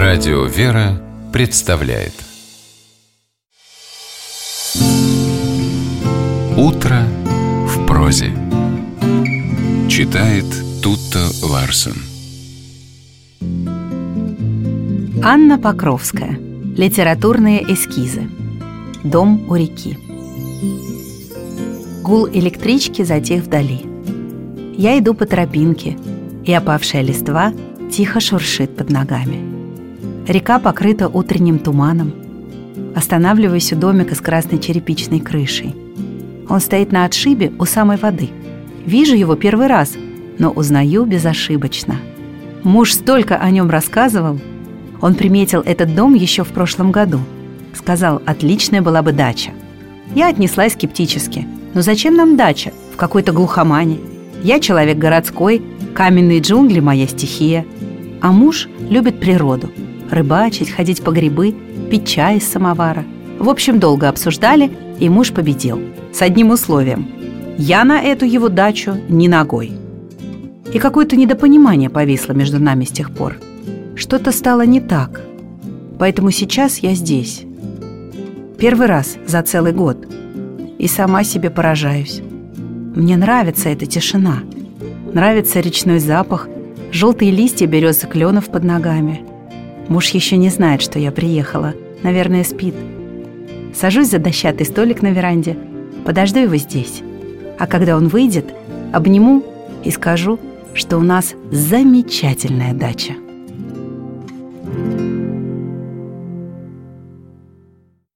Радио «Вера» представляет «Утро в прозе». Читает Тутта Ларсен. Анна Покровская. Литературные эскизы. Дом у реки. Гул электрички затих вдали. Я иду по тропинке, и опавшая листва тихо шуршит под ногами. Река покрыта утренним туманом. Останавливаюсь у домика с красной черепичной крышей. Он стоит на отшибе у самой воды. Вижу его первый раз, но узнаю безошибочно. Муж столько о нем рассказывал. Он приметил этот дом еще в прошлом году. Сказал, отличная была бы дача. Я отнеслась скептически. Но зачем нам дача в какой-то глухомане? Я человек городской, каменные джунгли – моя стихия. А муж любит природу. Рыбачить, ходить по грибы, пить чай из самовара. В общем, долго обсуждали, и муж победил. С одним условием. Я на эту его дачу не ногой. И какое-то недопонимание повисло между нами с тех пор. Что-то стало не так. Поэтому сейчас я здесь. Первый раз за целый год. И сама себе поражаюсь. Мне нравится эта тишина. Нравится речной запах, желтые листья берез и кленов под ногами. Муж еще не знает, что я приехала. Наверное, спит. Сажусь за дощатый столик на веранде, подожду его здесь. А когда он выйдет, обниму и скажу, что у нас замечательная дача.